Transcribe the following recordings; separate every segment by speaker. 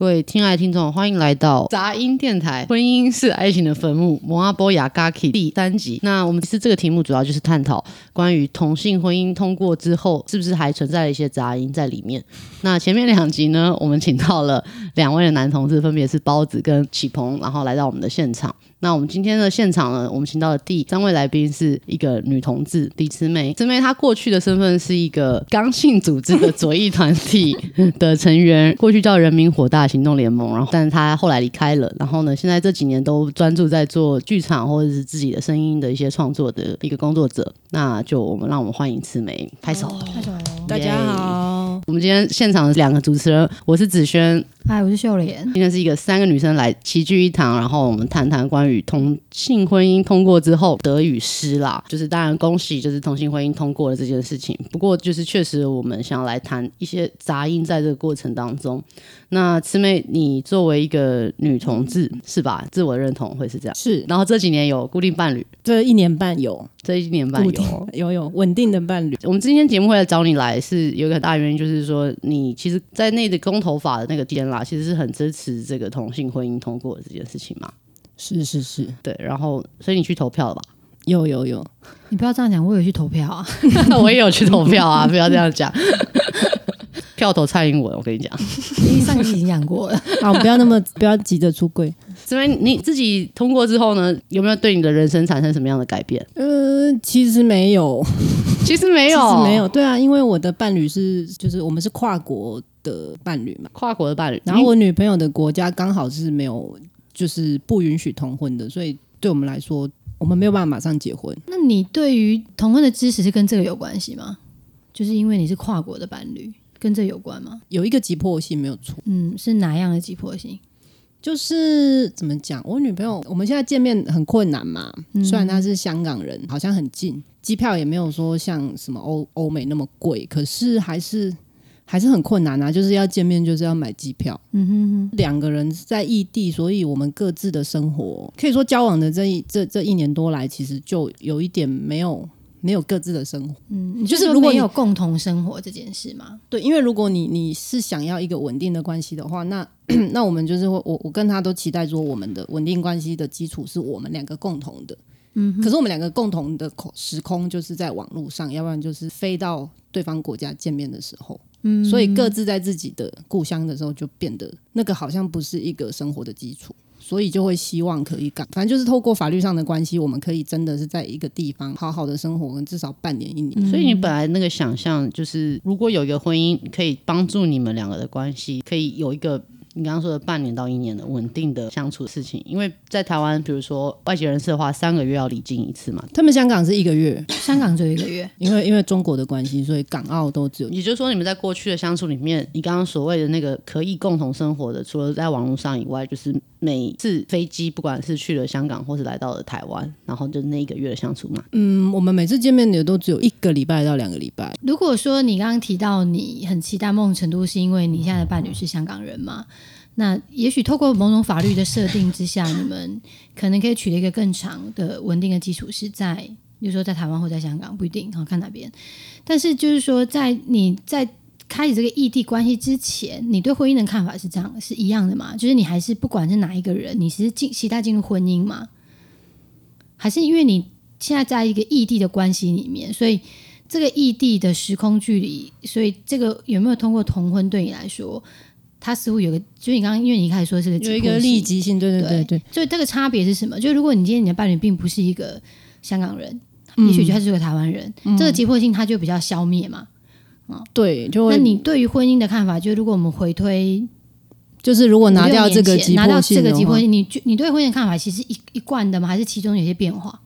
Speaker 1: 各位亲爱的听众，欢迎来到杂音电台，婚姻是爱情的坟墓，摩阿波雅嘎 k 第3集。那我们这个题目主要就是探讨关于同性婚姻通过之后是不是还存在了一些杂音在里面。那前面2集呢，我们请到了2位的男同志，分别是包子跟启鹏，然后来到我们的现场。那我们今天的现场呢，我们请到的第3位来宾是一个女同志李慈梅。慈梅她过去的身份是一个刚性组织的左翼团体的成员，过去叫人民火大行动联盟，然后但是她后来离开了，然后呢现在这几年都专注在做剧场或者是自己的声音的一些创作的一个工作者。那就让我们欢迎慈梅，拍手
Speaker 2: 拍手。
Speaker 3: 大家好，
Speaker 1: 我们今天现场的2个主持人，我是子轩，
Speaker 2: 嗨，我是秀莲。
Speaker 1: 今天是一个3个女生来齐聚一堂，然后我们谈谈关于同性婚姻通过之后得与失啦。就是当然恭喜就是同性婚姻通过了这件事情，不过就是确实我们想要来谈一些杂音在这个过程当中。那慈梅，你作为一个女同志是吧？自我认同会是这样？
Speaker 3: 是。
Speaker 1: 然后这几年有固定伴侣？
Speaker 3: 这1年半有，
Speaker 1: 这1年半
Speaker 3: 有稳定的伴侣。
Speaker 1: 我们今天节目会来找你来，是有一个很大的原因，就是说你其实在内的公投法的那个天啦，其实是很支持这个同性婚姻通过的这件事情嘛。
Speaker 3: 是，
Speaker 1: 对，然后所以你去投票了吧？
Speaker 3: 有，
Speaker 2: 你不要这样讲，我有去投票啊。
Speaker 1: 我也有去投票啊，不要这样讲。票投蔡英文，我跟你讲，
Speaker 2: 因为上期已经讲过了。
Speaker 3: 好，不要急着出柜。
Speaker 1: 所以你自己通过之后呢，有没有对你的人生产生什么样的改变？
Speaker 3: 其实没有，
Speaker 1: 其实没有，
Speaker 3: 对啊，因为我的伴侣就是我们是跨国的伴侣嘛，
Speaker 1: 跨国的伴侣，
Speaker 3: 然后我女朋友的国家刚好是没有，就是不允许同婚的，所以对我们来说，我们没有办法马上结婚。
Speaker 2: 那你对于同婚的支持是跟这个有关系吗？就是因为你是跨国的伴侣，跟这有关吗？
Speaker 3: 有一个急迫性没有错。
Speaker 2: 是哪样的急迫性？
Speaker 3: 就是怎么讲，我女朋友我们现在见面很困难嘛，虽然她是香港人，好像很近，机票也没有说像什么欧美那么贵，可是还是很困难啊，就是要见面就是要买机票。2个人在异地，所以我们各自的生活可以说交往的这1年多来，其实就有一点没有各自的生活。
Speaker 2: 就是如果你有共同生活这件事吗？
Speaker 3: 对，因为如果你是想要一个稳定的关系的话，那我们就是我跟他都期待说，我们的稳定关系的基础是我们2个共同的。可是我们2个共同的时空就是在网络上，要不然就是飞到对方国家见面的时候。所以各自在自己的故乡的时候，就变得那个好像不是一个生活的基础。所以就会希望可以反正就是透过法律上的关系，我们可以真的是在一个地方好好的生活，至少半年1年。
Speaker 1: 所以你本来那个想象就是，如果有一个婚姻可以帮助你们2个的关系，可以有一个你刚刚说的半年到1年的稳定的相处的事情。因为在台湾，比如说外籍人士的话，3个月要离境1次嘛。
Speaker 3: 他们香港是1个月，
Speaker 2: 香港只有1个月，
Speaker 3: 因为中国的关系，所以港澳都只有。
Speaker 1: 也就是说，你们在过去的相处里面，你刚刚所谓的那个可以共同生活的，除了在网络上以外，就是每次飞机不管是去了香港或是来到了台湾，然后就那1个月的相处嘛。
Speaker 3: 我们每次见面也都只有1个礼拜到2个礼拜。
Speaker 2: 如果说你刚刚提到你很期待某种程度是因为你现在的伴侣是香港人嘛，那也许透过某种法律的设定之下，你们可能可以取得一个更长的稳定的基础，是在比如说在台湾或在香港，不一定看哪边。但是就是说你在开始这个异地关系之前，你对婚姻的看法是这样是一样的吗？就是你还是不管是哪一个人，你是期待进入婚姻吗？还是因为你现在在一个异地的关系里面，所以这个异地的时空距离，所以这个有没有通过同婚对你来说，它似乎有个，就是你刚刚因为你一开始说是个
Speaker 3: 有一个立即性，对，
Speaker 2: 所以这个差别是什么？就如果你今天你的伴侣并不是一个香港人，也许他是个台湾人，这个急迫性它就比较消灭嘛。
Speaker 3: 对，就会。
Speaker 2: 那你对于婚姻的看法，就如果我们回推，
Speaker 3: 就是如果拿掉这个急迫性的话，
Speaker 2: 你对婚姻的看法其实一贯的吗？还是其中有些变化？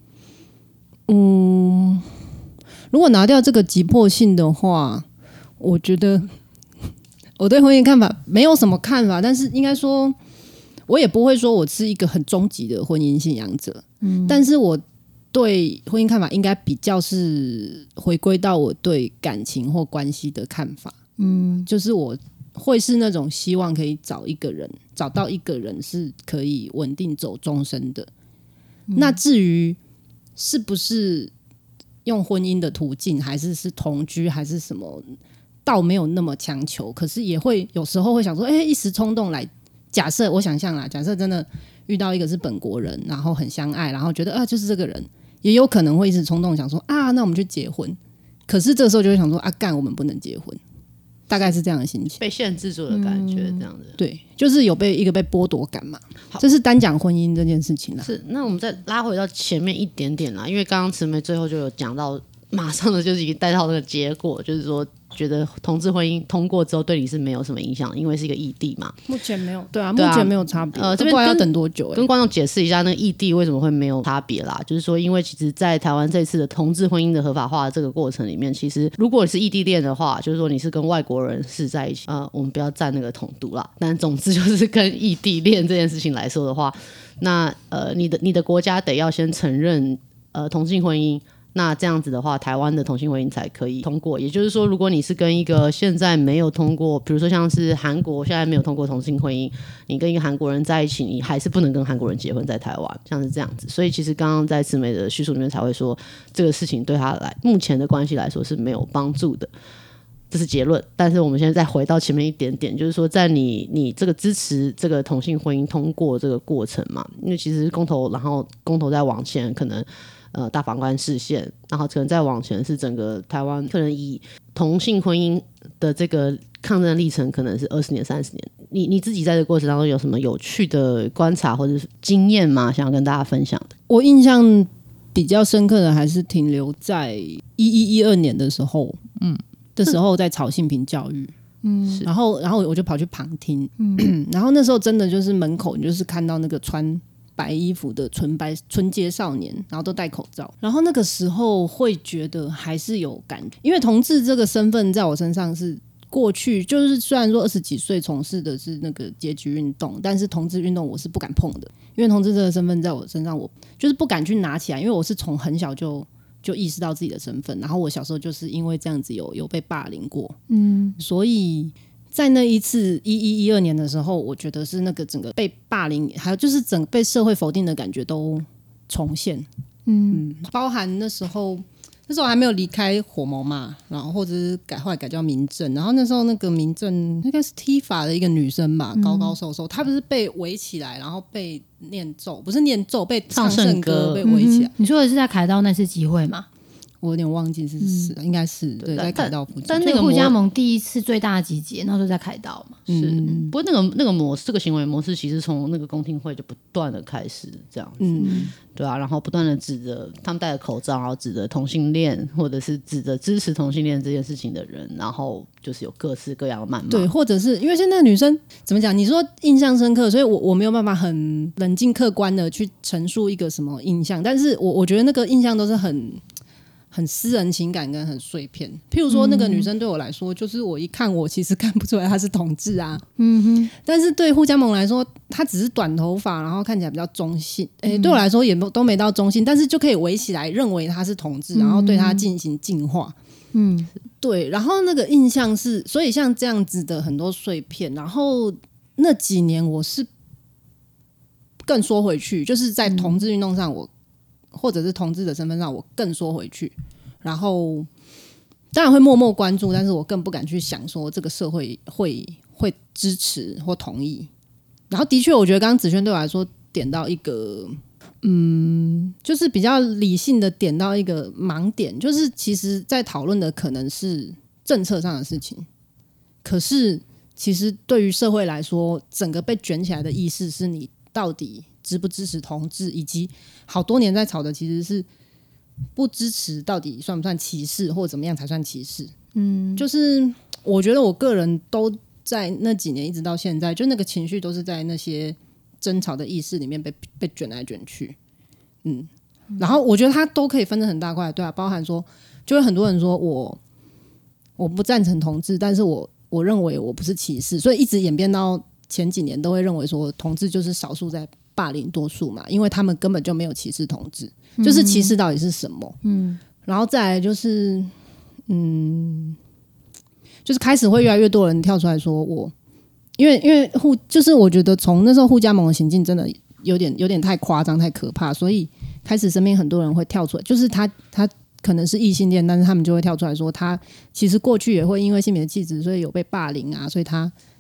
Speaker 3: 如果拿掉这个急迫性的话，我觉得我对婚姻看法没有什么看法，但是应该说，我也不会说我是一个很终极的婚姻信仰者。但是我对婚姻看法应该比较是回归到我对感情或关系的看法。就是我会是那种希望可以找到一个人是可以稳定走终身的。那至于是不是用婚姻的途径，还是同居，还是什么，倒没有那么强求。可是也会有时候会想说，一时冲动来假设我想象啦，假设真的遇到一个是本国人，然后很相爱，然后觉得就是这个人，也有可能会一时冲动想说那我们去结婚。可是这个时候就会想说干我们不能结婚，大概是这样的心情，
Speaker 1: 被限制住的感觉，这样子。
Speaker 3: 对，就是有一个被剥夺感嘛。这是单讲婚姻这件事情啦。
Speaker 1: 是，那我们再拉回到前面一点点啦，因为刚刚慈眉最后就有讲到，马上的就是已经带到那个结果，就是说觉得同志婚姻通过之后对你是没有什么影响，因为是一个异地嘛。
Speaker 3: 目前没有，对啊，目前没有差别。这不知道要等多久
Speaker 1: 跟观众解释一下，那个异地为什么会没有差别啦？就是说，因为其实，在台湾这次的同志婚姻的合法化的这个过程里面，其实如果你是异地恋的话，就是说你是跟外国人是在一起，我们不要占那个统独啦。但总之就是跟异地恋这件事情来说的话，那你的国家得要先承认同性婚姻。那这样子的话，台湾的同性婚姻才可以通过。也就是说，如果你是跟一个现在没有通过，比如说像是韩国现在没有通过同性婚姻，你跟一个韩国人在一起，你还是不能跟韩国人结婚，在台湾像是这样子。所以其实刚刚在慈眉的叙述里面才会说，这个事情对他目前的关系来说是没有帮助的。这是结论，但是我们现在再回到前面一点点，就是说在你这个支持这个同性婚姻通过这个过程嘛，因为其实公投，然后公投再往前可能大法官释宪，然后可能再往前是整个台湾可能以同性婚姻的这个抗争历程可能是20年30年，你自己在这个过程当中有什么有趣的观察或者是经验吗？想要跟大家分享的？
Speaker 3: 我印象比较深刻的还是停留在1112年的时候，的时候在吵性平教育，然后我就跑去旁听，然后那时候真的就是门口你就是看到那个穿白衣服的纯洁少年，然后都戴口罩，然后那个时候会觉得还是有感觉，因为同志这个身份在我身上是过去就是虽然说20几岁从事的是那个阶级运动，但是同志运动我是不敢碰的，因为同志这个身份在我身上我就是不敢去拿起来，因为我是从很小就意识到自己的身份，然后我小时候就是因为这样子有被霸凌过，所以在那一次1112年的时候，我觉得是那个整个被霸凌，还有就是整个被社会否定的感觉都重现，包含那时候还没有离开火盟嘛，然后或者是后来改叫民政，然后那时候那个民政应该是踢法的一个女生吧，高高瘦瘦，她不是被围起来，然后被念咒，不是念咒，被唱圣歌被围起来。
Speaker 2: 你说的是在凯道那次集会吗？
Speaker 3: 我有点忘记是应该是对，在凯道附近。
Speaker 2: 但那个互加盟第一次最大的集结，那时候在凯道嘛。
Speaker 1: 是，不过那个模式，这个行为模式，其实从那个公听会就不断的开始这样子，对啊，然后不断的指着他们戴着口罩，然后指着同性恋，或者是指着支持同性恋这件事情的人，然后就是有各式各样的谩骂。
Speaker 3: 对，或者是因为现在女生怎么讲？你说印象深刻，所以我没有办法很冷静客观的去陈述一个什么印象，但是我觉得那个印象都是很私人情感跟很碎片，譬如说那个女生对我来说，就是我一看我其实看不出来她是同志啊，但是对互加盟来说，她只是短头发，然后看起来比较中性，对我来说也都没到中性，但是就可以围起来认为她是同志，然后对她进行净化，对，然后那个印象是，所以像这样子的很多碎片，然后那几年我是更缩回去，就是在同志运动上我。或者是同志的身份上我更缩回去，然后当然会默默关注，但是我更不敢去想说这个社会会支持或同意。然后的确我觉得刚刚子轩对我来说点到一个就是比较理性的点到一个盲点，就是其实在讨论的可能是政策上的事情，可是其实对于社会来说，整个被卷起来的意识是你到底支不支持同志，以及好多年在吵的其实是不支持到底算不算歧视，或者怎么样才算歧视。就是我觉得我个人都在那几年一直到现在，就那个情绪都是在那些争吵的意识里面被卷来卷去。然后我觉得它都可以分成很大块，对啊，包含说就会很多人说我不赞成同志，但是我认为我不是歧视，所以一直演变到前几年都会认为说同志就是少数在霸凌多数嘛，因为他们根本就没有歧视同志，就是歧视到底是什么？然后再来就是就是开始会越来越多人跳出来说因为就是我觉得从那时候互加盟的行径真的有点太夸张太可怕，所以开始身边很多人会跳出来，就是他可能是异性恋，但是他们就会跳出来说他其实过去也会因为性别的气质所以有被霸凌啊，所以他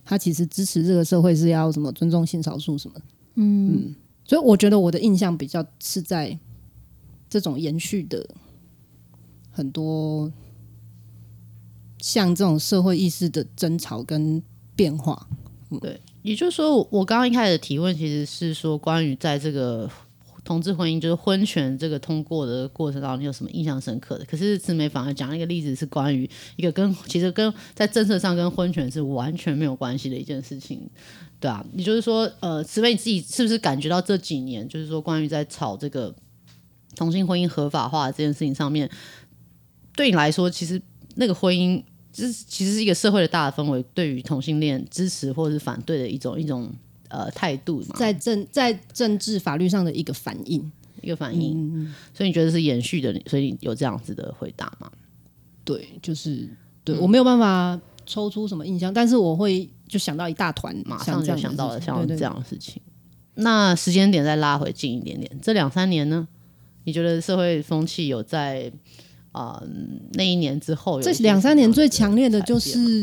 Speaker 3: 他其实支持这个社会是要什么尊重性少数什么所以我觉得我的印象比较是在这种延续的很多像这种社会意识的争吵跟变化。
Speaker 1: 对，也就是说，我刚刚一开始的提问其实是说，关于在这个同志婚姻，就是婚权这个通过的过程当中，你有什么印象深刻的？可是紫梅反而讲了一个例子，是关于一个其实跟在政策上跟婚权是完全没有关系的一件事情，对啊，也就是说，紫梅你自己是不是感觉到这几年，就是说关于在吵这个同性婚姻合法化这件事情上面，对你来说，其实那个婚姻其实是一个社会的大的氛围，对于同性恋支持或是反对的一种态度嘛，
Speaker 3: 在政治法律上的一个反应，
Speaker 1: 所以你觉得是延续的，所以你有这样子的回答吗？
Speaker 3: 对，就是对、我没有办法抽出什么印象，但是我会就想到一大团，
Speaker 1: 马上就想到了像这样的事情。那时间点再拉回近一点点，这2-3年呢，你觉得社会风气有在那一年之后有
Speaker 3: 这2-3年最强烈的就是，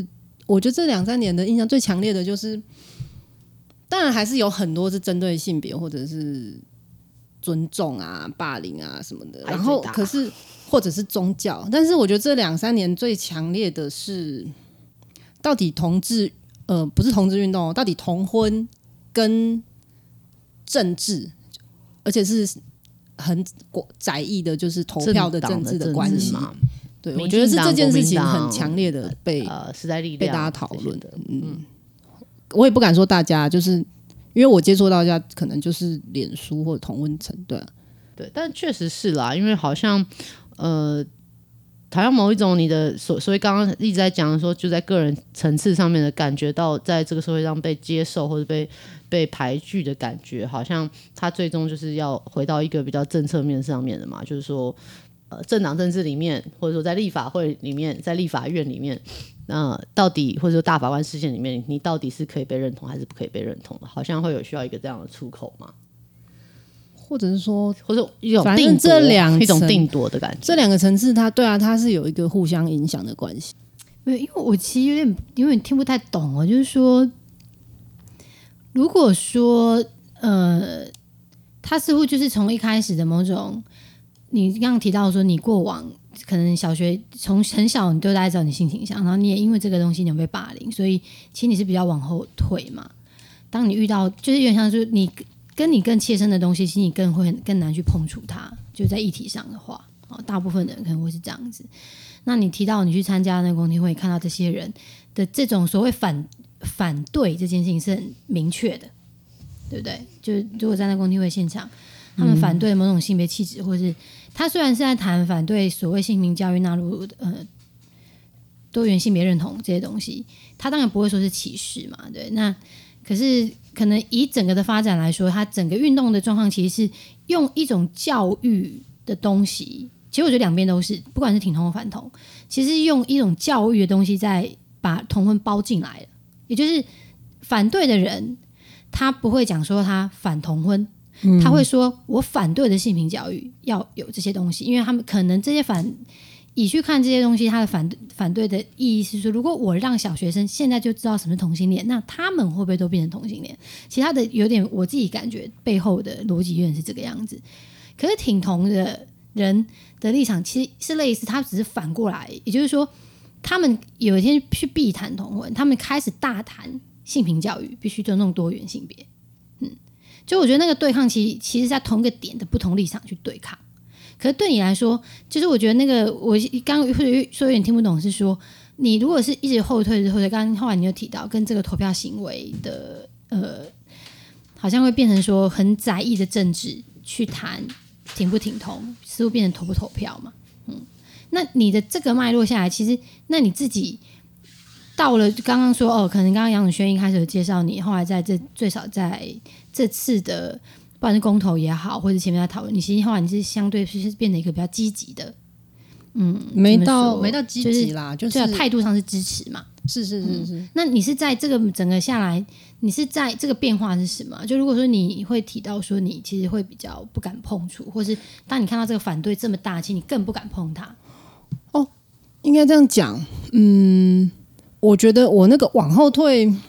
Speaker 3: 我觉得这2-3年的印象最强烈的就是，当然还是有很多是针对性别或者是尊重啊、霸凌啊什么的，然后可是或者是宗教，但是我觉得这2-3年最强烈的是，到底同志不是同志运动，到底同婚跟政治，而且是很窄义的，就是投票的政治的关系嘛。对，我觉得是这件事情很强烈的被
Speaker 1: 时代力量
Speaker 3: 被大家讨论的。我也不敢说大家，就是因为我接触到大家可能就是脸书或者同温层，对啊，
Speaker 1: 对，但确实是啦，因为好像好像某一种你的所以刚刚一直在讲说，就在个人层次上面的感觉到，在这个社会上被接受或者被排拒的感觉，好像他最终就是要回到一个比较政策面上面的嘛，就是说政党政治里面，或者说在立法会里面，在立法院里面，那到底或者说大法官事件里面，你到底是可以被认同还是不可以被认同的？好像会有需要一个这样的出口嘛，
Speaker 3: 或者是说，
Speaker 1: 或者一种
Speaker 3: 反正
Speaker 1: 一种定夺的感觉。
Speaker 3: 这2个层次它是有一个互相影响的关系。
Speaker 2: 没有，因为我其实有点听不太懂哦，就是说，如果说他似乎就是从一开始的某种，你刚刚提到说你过往可能小学从很小你都大家知道你性倾向，然后你也因为这个东西你有被霸凌，所以其实你是比较往后退嘛。当你遇到就是有点像是你跟你更切身的东西，其实你更难去碰触它，就在议题上的话，大部分的人可能会是这样子。那你提到你去参加那个公听会，看到这些人的这种所谓反对这件事情是很明确的，对不对？就如果在那公听会现场，他们反对某种性别气质，或是他虽然是在谈反对所谓性平教育纳入多元性别认同这些东西，他当然不会说是歧视嘛，对。那可是可能以整个的发展来说，它整个运动的状况其实是用一种教育的东西，其实我觉得两边都是，不管是挺同或反同，其实用一种教育的东西在把同婚包进来了。也就是反对的人，他不会讲说他反同婚，他会说我反对的性平教育要有这些东西，因为他们可能这些以去看这些东西，他的反对的意义是说，如果我让小学生现在就知道什么是同性恋，那他们会不会都变成同性恋？其他的有点我自己感觉背后的逻辑有点是这个样子。可是挺同的人的立场其实是类似，他只是反过来，也就是说，他们有一天去避谈同婚，他们开始大谈性平教育，必须尊重多元性别。就我觉得那个对抗其实在同一个点的不同立场去对抗。可是对你来说，就是我觉得那个我刚刚说有点听不懂，是说你如果是一直后退，刚刚后来你有提到跟这个投票行为的好像会变成说很窄义的政治去谈挺不挺同，似乎变成投不投票嘛。那你的这个脉络下来，其实那你自己到了刚刚说可能刚刚杨永轩一开始有介绍你，后来在最少在这次的。不管是公投也好，或者前面在讨论，你其实后来你是相对是变得一个比较积极的，
Speaker 3: 没到积极啦，就是
Speaker 2: 态度上是支持嘛，
Speaker 3: 是。
Speaker 2: 那你是在这个整个下来，你是在这个变化是什么？就如果说你会提到说你其实会比较不敢碰触，或是当你看到这个反对这么大，其实你更不敢碰它。
Speaker 3: 应该这样讲，我觉得我那个往后退。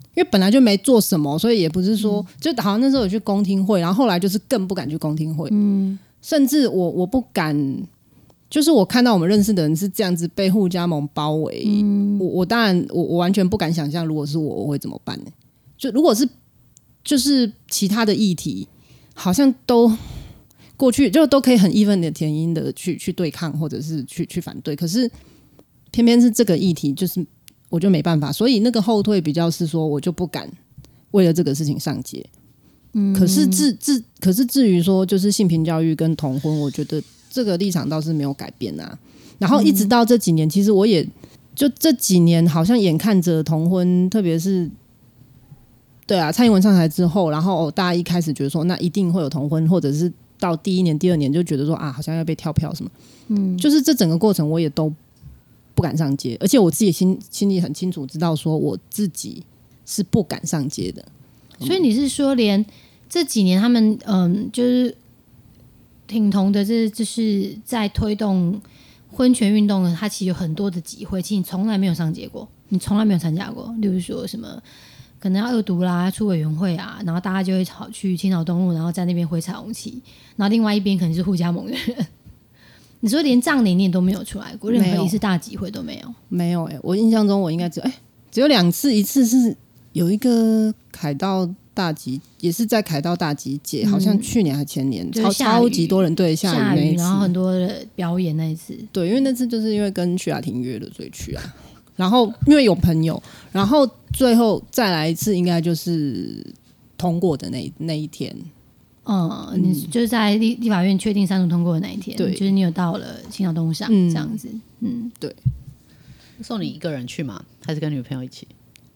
Speaker 3: 因为本来就没做什么，所以也不是说就好像那时候有去公听会，然后后来就是更不敢去公听会，甚至我不敢。就是我看到我们认识的人是这样子被互加盟包围，我当然我完全不敢想象，如果是我会怎么办呢？就如果是就是其他的议题，好像都过去就都可以很义愤填膺的去对抗，或者是去反对，可是偏偏是这个议题，就是我就没办法，所以那个后退比较是说，我就不敢为了这个事情上街。可是至于说就是性平教育跟同婚，我觉得这个立场倒是没有改变啊。然后一直到这几年，其实我也就这几年好像眼看着同婚，特别是对啊，蔡英文上台之后，然后大家一开始觉得说那一定会有同婚，或者是到第一年、第二年就觉得说啊，好像要被跳票什么，就是这整个过程我也都不敢上街，而且我自己心里很清楚知道说我自己是不敢上街的。
Speaker 2: 所以你是说，连这几年他们就是挺同的，这就是在推动婚权运动的，他其实有很多的集会，其实你从来没有上街过，你从来没有参加过。例如说什么可能要恶毒啦、出委员会啊，然后大家就会跑去青岛东路，然后在那边挥彩虹旗，然后另外一边可能是互加盟的人。你说连葬礼你也都没有出来过，任何一次大集会都没有？没有
Speaker 3: 我印象中我应该只有2次，一次是有一个凯道大集，也是在凯道大集节，好像去年还前年，超级多人，对，下雨那一次，
Speaker 2: 然后很多的表演那一次，
Speaker 3: 对，因为那次就是因为跟徐雅婷约了，所以去啊。然后因为有朋友，然后最后再来一次，应该就是通过的那一天。
Speaker 2: 你就是在立法院确定3读通过的那一天，
Speaker 3: 对，
Speaker 2: 就是你有到了青岛东路上，这样子，
Speaker 3: 对。
Speaker 1: 送你一个人去吗？还是跟女朋友一起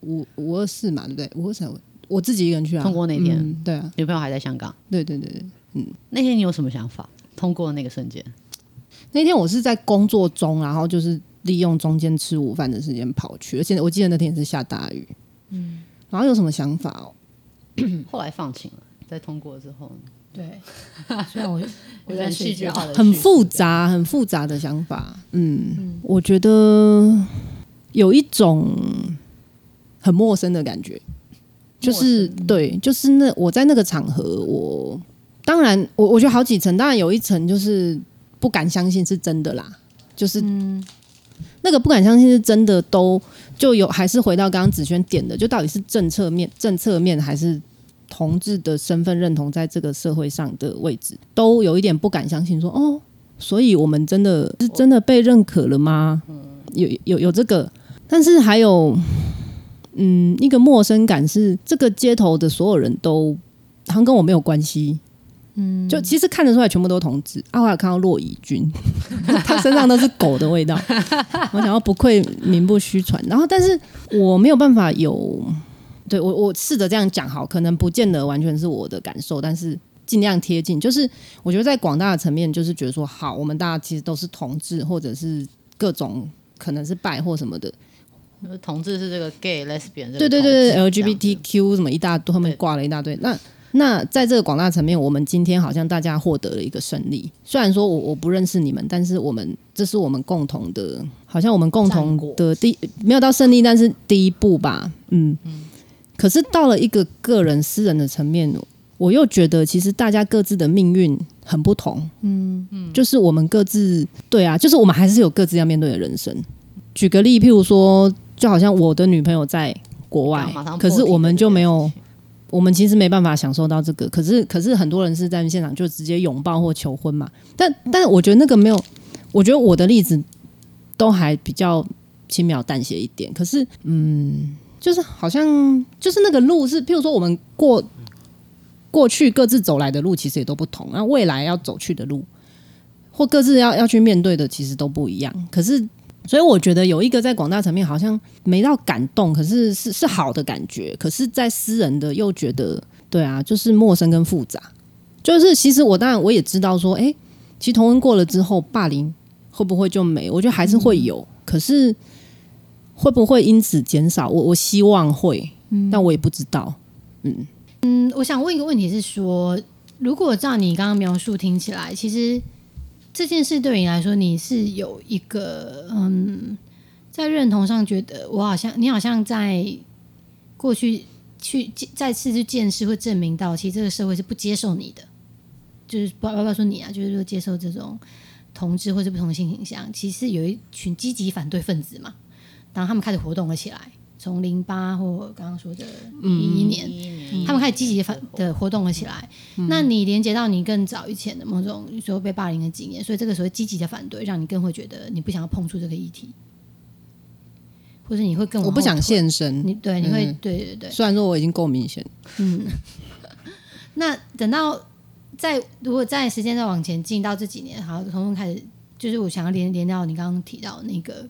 Speaker 3: ？524嘛，对不对？524，我自己一个人去啊。
Speaker 1: 通过那天，
Speaker 3: 对啊，
Speaker 1: 女朋友还在香港。
Speaker 3: 对，
Speaker 1: 那天你有什么想法？通过的那个瞬间，
Speaker 3: 那天我是在工作中，然后就是利用中间吃午饭的时间跑去，而且我记得那天是下大雨。然后有什么想法哦？
Speaker 1: 后来放晴了，在通过之后，
Speaker 2: 对，虽然我在睡觉，
Speaker 3: 很复杂的想法。我觉得有一种很陌生的感觉，就是对，就是我在那个场合，我当然我觉得好几层，当然有一层就是不敢相信是真的啦，就是那个不敢相信是真的，都就有还是回到刚刚子轩点的，就到底是政策面还是同志的身份认同在这个社会上的位置，都有一点不敢相信说所以我们真的是真的被认可了吗？有这个，但是还有一个陌生感是这个街头的所有人都好像跟我没有关系。就其实看得出来全部都同志。后来看到骆以军，他身上都是狗的味道，我想要不愧名不虚传。然后，但是我没有办法对我试着这样讲好，可能不见得完全是我的感受，但是尽量贴近。就是我觉得在广大的层面，就是觉得说，好，我们大家其实都是同志，或者是各种可能是拜或什么的。
Speaker 1: 同志是这个 gay lesbian，
Speaker 3: 对 LGBTQ 什么一大堆，后面挂了一大堆。那在这个广大层面，我们今天好像大家获得了一个胜利。虽然说我不认识你们，但是这是我们共同的，好像我们共同的没有到胜利，但是第一步吧。可是到了一个个人私人的层面，我又觉得其实大家各自的命运很不同。就是我们各自对啊，就是我们还是有各自要面对的人生。举个例，譬如说，就好像我的女朋友在国外，可是我们就没有。我们其实没办法享受到这个，可是很多人是在现场就直接拥抱或求婚嘛。但我觉得那个没有，我觉得我的例子都还比较轻描淡写一点。可是就是好像就是那个路是，譬如说我们过去各自走来的路其实也都不同，那未来要走去的路或各自要去面对的其实都不一样。可是所以我觉得有一个在广大层面好像没到感动，可是是好的感觉，可是在私人的又觉得对啊，就是陌生跟复杂。就是其实当然我也知道说，其实同婚过了之后霸凌会不会就没，我觉得还是会有，可是会不会因此减少，我希望会，但我也不知道。
Speaker 2: 我想问一个问题是说，如果照你刚刚描述听起来，其实这件事对你来说，你是有一个在认同上觉得你好像在过去再次去见识或证明到，其实这个社会是不接受你的，就是不要说你啊，就是说接受这种同志或是不同性倾向，其实有一群积极反对分子嘛，然后他们开始活动了起来。从08或刚刚说的11年，他们开始积极的活动了起来。那你连接到你更早以前的某种说被霸凌的经验，所以这个所谓积极的反对，让你更会觉得你不想要碰触这个议题，或者你会更往后退，
Speaker 3: 我不想现身。
Speaker 2: 你会对。
Speaker 3: 虽然说我已经够明显，
Speaker 2: 那等到如果在时间再往前进到这几年，好，从开始就是我想要连到你刚刚提到那个。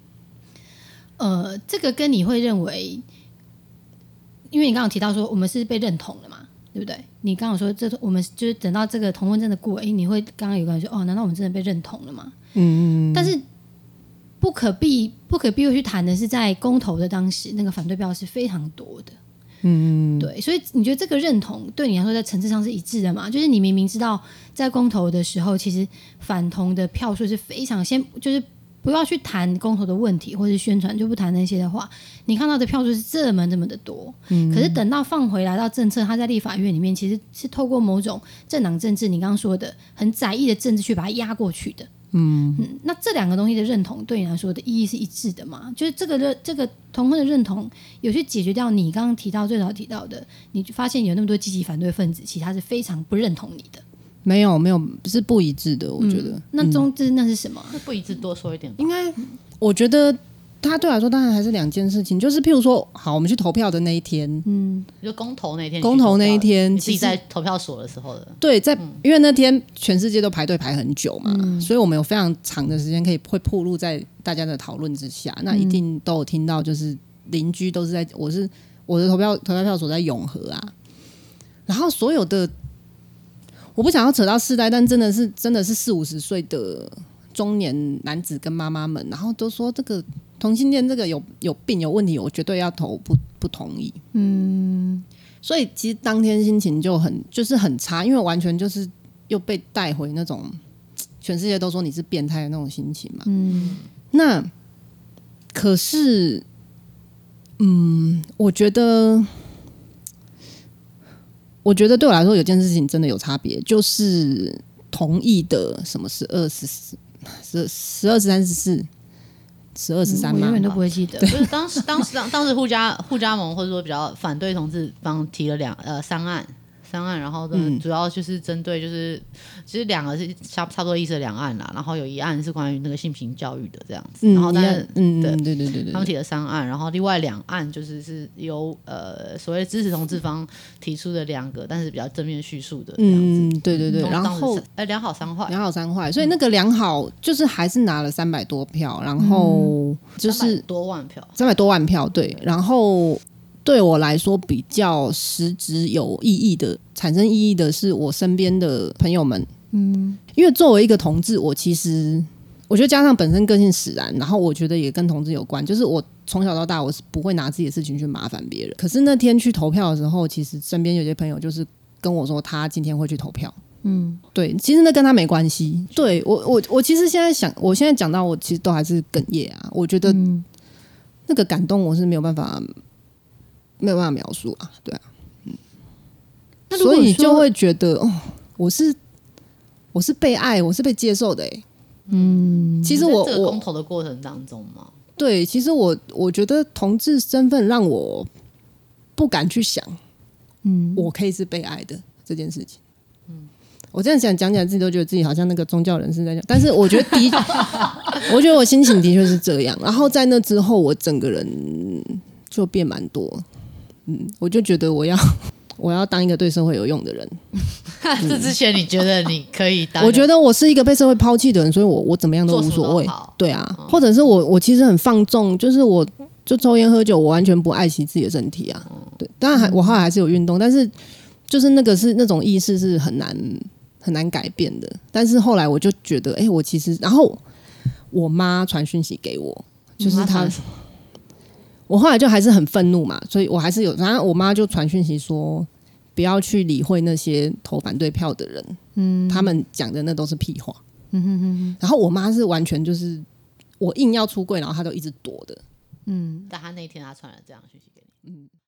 Speaker 2: 这个跟你会认为，因为你刚刚提到说我们是被认同的嘛，对不对？你刚刚说我们就是等到这个同婚真的过，你会刚刚有个人说难道我们真的被认同了吗？但是不可避讳去谈的是，在公投的当时，那个反对票是非常多的。对，所以你觉得这个认同对你来说在层次上是一致的吗？就是你明明知道在公投的时候，其实反同的票数是非常就是不要去谈公投的问题或者宣传，就不谈那些的话，你看到的票数是这么的多。可是等到放回来到政策，它在立法院里面其实是透过某种政党政治，你刚刚说的很窄义的政治去把它压过去的。那这两个东西的认同对你来说的意义是一致的吗？就是这个同婚的认同有去解决掉你刚刚最早提到的，你发现有那么多积极反对分子，其实他是非常不认同你的。
Speaker 3: 没有，是不一致的，我觉得。
Speaker 2: 那那是什么？
Speaker 1: 那不一致多说一点吧。
Speaker 3: 应该，我觉得它对我来说当然还是两件事情。就是譬如说，好，我们去投票的那一天，
Speaker 1: 就公投那一天，你自己在投票所的时候的。
Speaker 3: 对，因为那天全世界都排队排很久嘛，所以我们有非常长的时间会暴露在大家的讨论之下。那一定都有听到，就是邻居都是我的投票所在永和啊，然后所有的。我不想要扯到世代，但真的是40-50岁的中年男子跟妈妈们，然后都说这个同性恋这个有病有问题，我绝对要投不同意。所以其实当天心情就是很差，因为完全就是又被带回那种全世界都说你是变态的那种心情嘛。那可是，我觉得对我来说有件事情真的有差别，就是同意的什么12、13、14、12、13嘛，
Speaker 2: 我永远都不会记得。
Speaker 1: 就是当时互加盟或者说比较反对同志方提了3案，然后主要就是针对其实2个是差不多意思的2案啦，然后有1案是关于那个性平教育的这样子，然后对，他们提了3案，然后另外2案是由所谓支持同志方提出的2个，但是比较正面叙述的这样子，
Speaker 3: 对，然后
Speaker 1: 两好三坏，
Speaker 3: 所以那个良好就是还是拿了300多票，然后就是
Speaker 1: 300多万票
Speaker 3: ，300多万票，对，然后。对我来说比较实质有意义的、产生意义的是我身边的朋友们。因为作为一个同志，我觉得加上本身个性使然，然后我觉得也跟同志有关，就是我从小到大我是不会拿自己的事情去麻烦别人。可是那天去投票的时候，其实身边有些朋友就是跟我说他今天会去投票。对，其实那跟他没关系。对，我其实我现在讲到我其实都还是哽咽啊。我觉得那个感动我是没有办法描述啊，对啊，所以就会觉得我是被爱，我是被接受的其实
Speaker 1: 在这个公投的过程当中嘛，
Speaker 3: 对，其实我觉得同志身份让我不敢去想，我可以是被爱的这件事情。我这样讲起来，自己都觉得自己好像那个宗教人士在讲，但是我觉得我觉得我心情的确是这样。然后在那之后，我整个人就变蛮多。我就觉得我要当一个对社会有用的人。
Speaker 1: 这之前你觉得你可以当？
Speaker 3: 我觉得我是一个被社会抛弃的人，所以我怎么样都无所谓。对啊，或者是我其实很放纵，就是我就抽烟喝酒，我完全不爱惜自己的身体啊。对，当然我后来还是有运动，但是就是那种意识是很难改变的。但是后来我就觉得，我其实，然后我妈传讯息给我，就是她。我后来就还是很愤怒嘛，所以我还是然后我妈就传讯息说不要去理会那些投反对票的人，他们讲的那都是屁话。然后我妈是完全就是我硬要出柜，然后她都一直躲的。
Speaker 1: 但她那天她传了这样讯息给你。